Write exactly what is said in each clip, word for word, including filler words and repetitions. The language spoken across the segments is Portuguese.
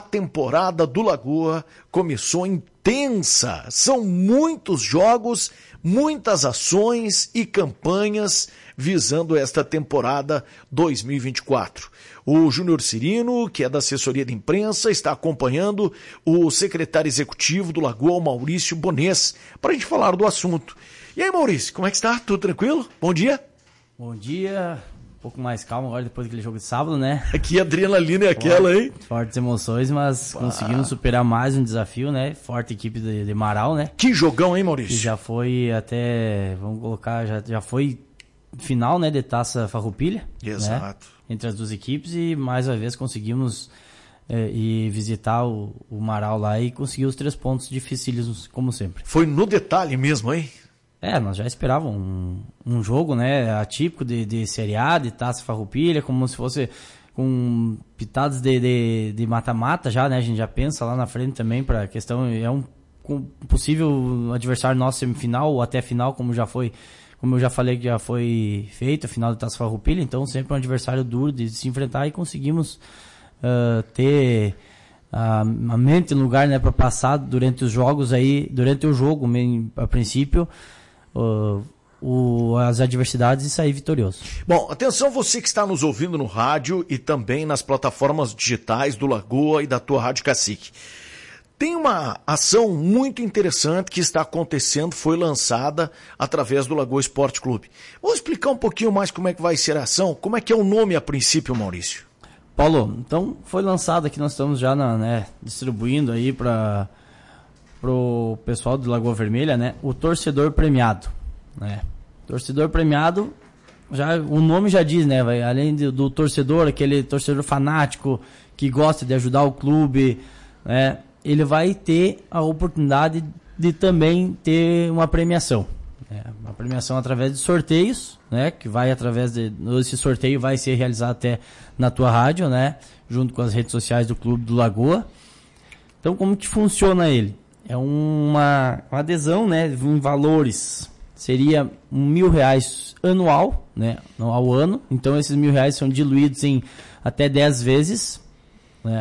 temporada do Lagoa começou intensa. São muitos jogos, muitas ações e campanhas visando esta temporada dois mil e vinte e quatro. O Júnior Cirino, que é da assessoria de imprensa, está acompanhando o secretário executivo do Lagoa, o Maurício Bonês, para a gente falar do assunto. E aí, Maurício, como é que está? Tudo tranquilo? Bom dia. Bom dia. Um pouco mais calmo agora depois daquele jogo de sábado, né? Que adrenalina é aquela, hein? Fortes emoções, mas Pá. conseguimos superar mais um desafio, né? Forte equipe de, de Marau, né? Que jogão, hein, Maurício? Que já foi até, vamos colocar, já, já foi final, né, de Taça Farroupilha. Exato. Né? Entre as duas equipes e mais uma vez conseguimos é, ir visitar o, o Marau lá e conseguir os três pontos dificílimos, como sempre. Foi no detalhe mesmo, hein? É, nós já esperávamos um, um jogo, né, atípico de, de Série A, de Taça Farroupilha, como se fosse com pitadas de, de, de mata-mata já, né, a gente já pensa lá na frente também para a questão, é um, um possível adversário nosso semifinal ou até final, como já foi, como eu já falei que já foi feito, a final de Taça Farroupilha, então sempre um adversário duro de se enfrentar e conseguimos uh, ter a, a mente no lugar, né, para passar durante os jogos aí, durante o jogo, a princípio, Uh, o, as adversidades e sair vitorioso. Bom, atenção você que está nos ouvindo no rádio e também nas plataformas digitais do Lagoa e da tua Rádio Cacique. Tem uma ação muito interessante que está acontecendo, foi lançada através do Lagoa Esporte Clube. Vou explicar um pouquinho mais como é que vai ser a ação, como é que é o nome a princípio, Maurício? Paulo, então foi lançado aqui, nós estamos já na, né, distribuindo aí para pro pessoal do Lagoa Vermelha, né, o torcedor premiado, né, torcedor premiado, já, o nome já diz, né, vai, além do, do torcedor, aquele torcedor fanático que gosta de ajudar o clube, né, ele vai ter a oportunidade de também ter uma premiação, né, uma premiação através de sorteios, né, que vai através de, esse sorteio vai ser realizado até na tua rádio, né, junto com as redes sociais do Clube do Lagoa. Então, como que funciona ele? É uma, uma adesão, né, em valores, seria mil reais anual, né, ao ano, então esses mil reais são diluídos em até dez vezes, né,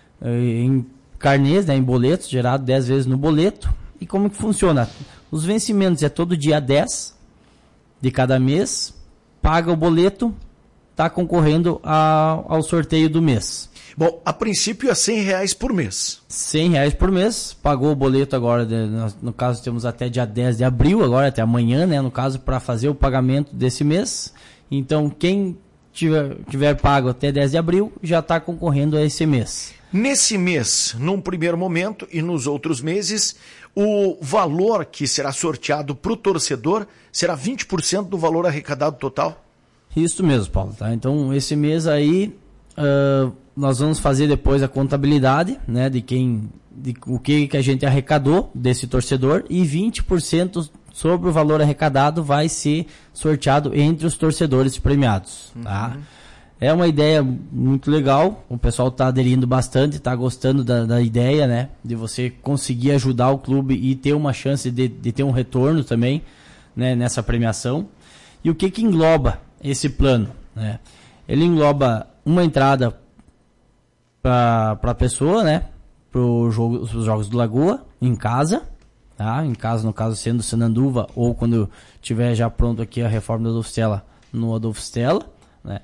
em carnês, né, em boletos, gerado dez vezes no boleto. E como que funciona? Os vencimentos é todo dia dez de cada mês, paga o boleto, está concorrendo a, ao sorteio do mês. Bom, a princípio é cem reais por mês. cem reais por mês, pagou o boleto agora, de, no, no caso temos até dia dez de abril, agora até amanhã, né, no caso, para fazer o pagamento desse mês. Então, quem tiver, tiver pago até dez de abril, já está concorrendo a esse mês. Nesse mês, num primeiro momento e nos outros meses, o valor que será sorteado para o torcedor será vinte por cento do valor arrecadado total? Isso mesmo, Paulo. Tá? Então, esse mês aí... Uh, nós vamos fazer depois a contabilidade, né, de quem, de o que, que a gente arrecadou desse torcedor, e vinte por cento sobre o valor arrecadado vai ser sorteado entre os torcedores premiados, tá? Uhum. É uma ideia muito legal, o pessoal está aderindo bastante, está gostando da, da ideia, né, de você conseguir ajudar o clube e ter uma chance de, de ter um retorno também, né, nessa premiação. E o que que engloba esse plano, né? Ele engloba uma entrada para a pessoa, né, para jogo, os jogos do Lagoa, em casa, tá? Em casa, no caso, sendo Sananduva, ou quando tiver já pronto aqui a reforma do Adolfo Stella, no Adolfo Stella, né?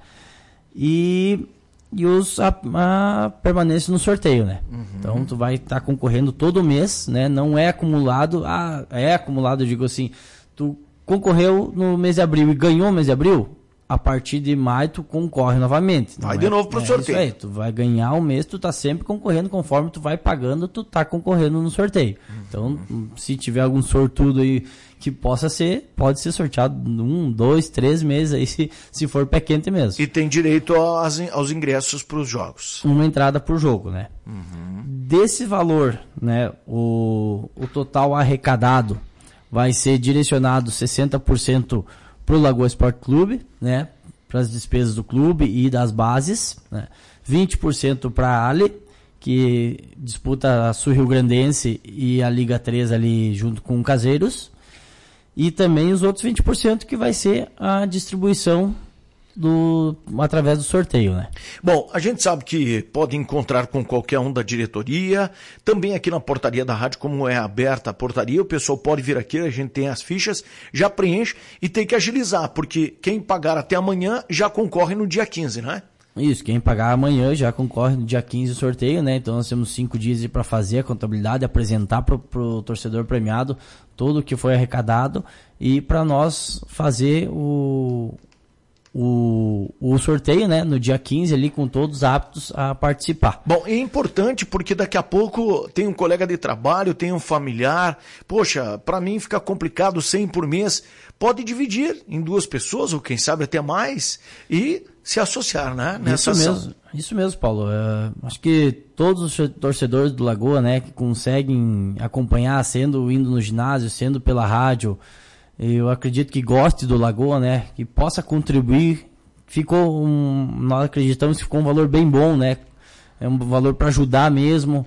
E, e os, a, a permanência no sorteio, né? Uhum. Então, tu vai estar tá concorrendo todo mês, né? Não é acumulado, ah, é acumulado, eu digo assim, tu concorreu no mês de abril e ganhou no mês de abril, a partir de maio tu concorre novamente. Vai de é, novo pro é sorteio. Isso aí, tu vai ganhar um mês, tu tá sempre concorrendo, conforme tu vai pagando, tu tá concorrendo no sorteio. Uhum. Então, se tiver algum sortudo aí que possa ser, pode ser sorteado um, dois, três meses aí, se, se for pé quente mesmo. E tem direito aos, aos ingressos pros jogos. Uma entrada por jogo, né? Uhum. Desse valor, né, o, o total arrecadado vai ser direcionado sessenta por cento para o Lagoa Esporte Clube, né, para as despesas do clube e das bases, né, vinte por cento para a Ali, que disputa a Sul Rio Grandense e a Liga três ali junto com o Caseiros, e também os outros vinte por cento que vai ser a distribuição do, através do sorteio, né? Bom, a gente sabe que pode encontrar com qualquer um da diretoria, também aqui na portaria da rádio, como é aberta a portaria, o pessoal pode vir aqui, a gente tem as fichas, já preenche e tem que agilizar, porque quem pagar até amanhã já concorre no dia quinze, né? Isso, quem pagar amanhã já concorre no dia quinze o sorteio, né? Então nós temos cinco dias para fazer a contabilidade, apresentar para o torcedor premiado tudo o que foi arrecadado e para nós fazer o, o, o sorteio, né? No dia quinze ali com todos aptos a participar. Bom, é importante porque daqui a pouco tem um colega de trabalho, tem um familiar, poxa, para mim fica complicado cem por mês, pode dividir em duas pessoas ou quem sabe até mais e se associar, né? Nessa isso ação. mesmo, isso mesmo, Paulo. É, acho que todos os torcedores do Lagoa, né, que conseguem acompanhar, sendo indo no ginásio, sendo pela rádio, eu acredito que goste do Lagoa, né, que possa contribuir. Ficou um, nós acreditamos que ficou um valor bem bom, né? É um valor para ajudar mesmo.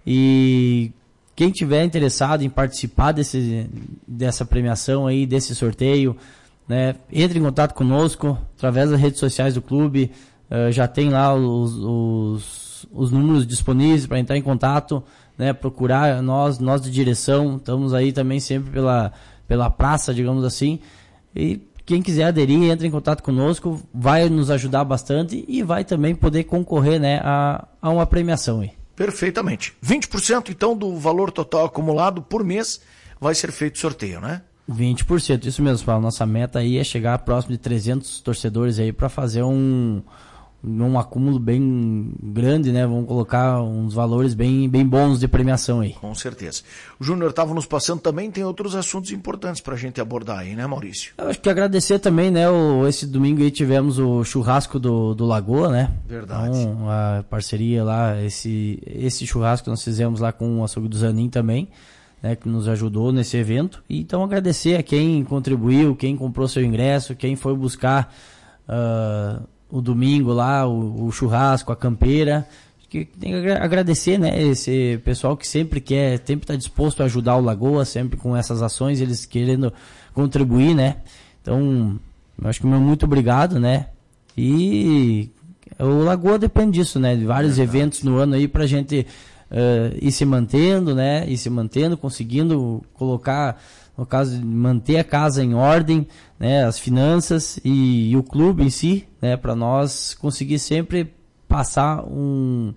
E quem tiver interessado em participar desse, dessa premiação aí, desse sorteio, né, entre em contato conosco através das redes sociais do clube, uh, já tem lá os, os, os números disponíveis para entrar em contato, né, procurar nós, nós de direção, estamos aí também sempre pela, pela praça, digamos assim, e quem quiser aderir, entre em contato conosco, vai nos ajudar bastante e vai também poder concorrer, né, a, a uma premiação aí. Perfeitamente. vinte por cento então do valor total acumulado por mês vai ser feito sorteio, né? vinte por cento, isso mesmo, Paulo. Nossa meta aí é chegar próximo de trezentos torcedores aí para fazer um, um acúmulo bem grande, né? Vamos colocar uns valores bem, bem bons de premiação aí. Com certeza. O Júnior estava nos passando também, tem outros assuntos importantes para a gente abordar aí, né, Maurício? Eu acho que agradecer também, né? O, esse domingo aí tivemos o churrasco do, do Lagoa, né? Verdade. Então, a parceria lá, esse, esse churrasco que nós fizemos lá com o açougue do Zanin também, né, que nos ajudou nesse evento. E, então agradecer a quem contribuiu, quem comprou seu ingresso, quem foi buscar uh, o domingo lá, o, o churrasco, a campeira. Que tem que agradecer, né, esse pessoal que sempre quer, sempre está disposto a ajudar o Lagoa, sempre com essas ações, eles querendo contribuir, né. Então, eu acho que muito obrigado, né. E o Lagoa depende disso, né, de vários Verdade. eventos no ano aí pra gente Uh, ir se mantendo, né, ir se mantendo, conseguindo colocar, no caso de manter a casa em ordem, né, as finanças e, e o clube em si, né, para nós conseguir sempre passar um,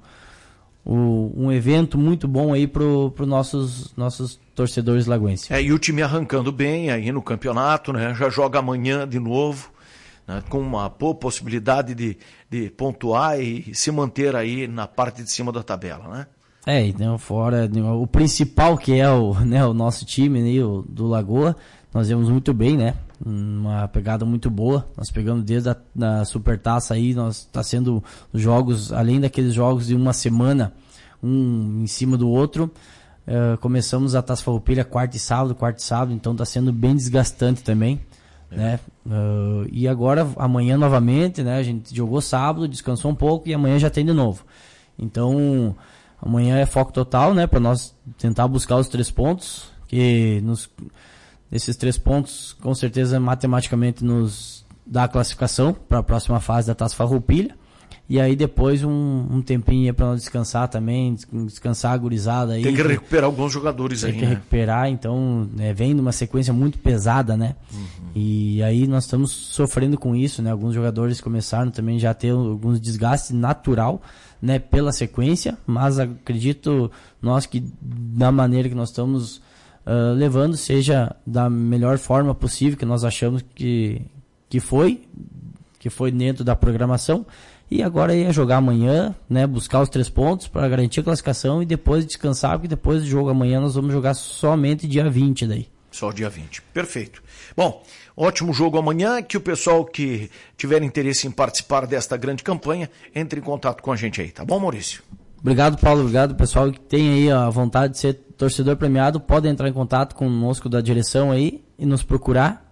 um, um evento muito bom aí pro, pro nossos, nossos torcedores lagoenses. É, e o time arrancando bem aí no campeonato, né, já joga amanhã de novo, né, com uma boa possibilidade de, de pontuar e se manter aí na parte de cima da tabela, né? É, então fora o principal que é o, né, o nosso time, né, o, do Lagoa, nós vemos muito bem, né, uma pegada muito boa, nós pegamos desde a da Supertaça aí, nós tá sendo jogos, além daqueles jogos de uma semana, um em cima do outro, uh, começamos a Taça Farroupilha quarta e sábado, quarta e sábado, então tá sendo bem desgastante também, é. né, uh, e agora, amanhã novamente, né, a gente jogou sábado, descansou um pouco e amanhã já tem de novo, então amanhã é foco total, né, para nós tentar buscar os três pontos, que nos, esses três pontos, com certeza, matematicamente nos dá a classificação para a próxima fase da Taça Farroupilha. E aí depois um, um tempinho para nós descansar também, descansar a gurizada aí. Tem que recuperar alguns jogadores aí, né? Tem que né? recuperar, então, né, vem numa sequência muito pesada, né? Uhum. E aí nós estamos sofrendo com isso, né? Alguns jogadores começaram também já a ter alguns desgastes natural, né, pela sequência, mas acredito nós que da maneira que nós estamos uh, levando, seja da melhor forma possível, que nós achamos que, que foi, que foi dentro da programação, e agora ia jogar amanhã, né, buscar os três pontos para garantir a classificação e depois descansar, porque depois do jogo amanhã nós vamos jogar somente dia vinte daí. Só dia vinte, perfeito. Bom, ótimo jogo amanhã, que o pessoal que tiver interesse em participar desta grande campanha, entre em contato com a gente aí, tá bom, Maurício? Obrigado, Paulo, obrigado, pessoal que tem aí a vontade de ser torcedor premiado, pode entrar em contato conosco da direção aí e nos procurar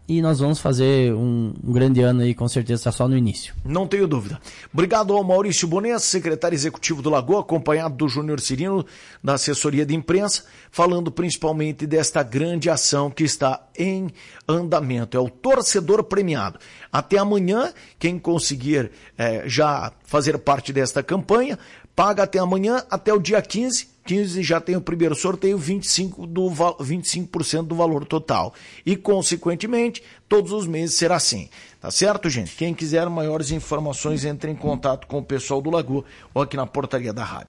e nós vamos fazer um, um grande ano aí, com certeza está só no início. Não tenho dúvida. Obrigado ao Maurício Bones, secretário executivo do Lagoa, acompanhado do Júnior Cirino, da assessoria de imprensa, falando principalmente desta grande ação que está em andamento. É o torcedor premiado. Até amanhã, quem conseguir é, já fazer parte desta campanha, paga até amanhã, até o dia quinze. quinze já tem o primeiro sorteio, vinte e cinco por cento do, vinte e cinco por cento do valor total. E, consequentemente, todos os meses será assim. Tá certo, gente? Quem quiser maiores informações, entre em contato com o pessoal do Lagoa ou aqui na portaria da rádio.